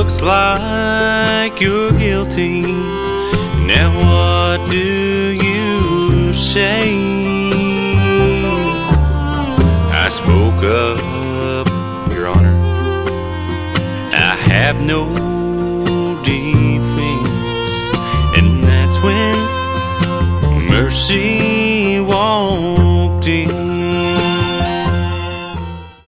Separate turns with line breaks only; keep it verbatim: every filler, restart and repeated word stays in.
looks like you're guilty. Now what do you say? I spoke up, Your Honor. I have no defense, and that's when mercy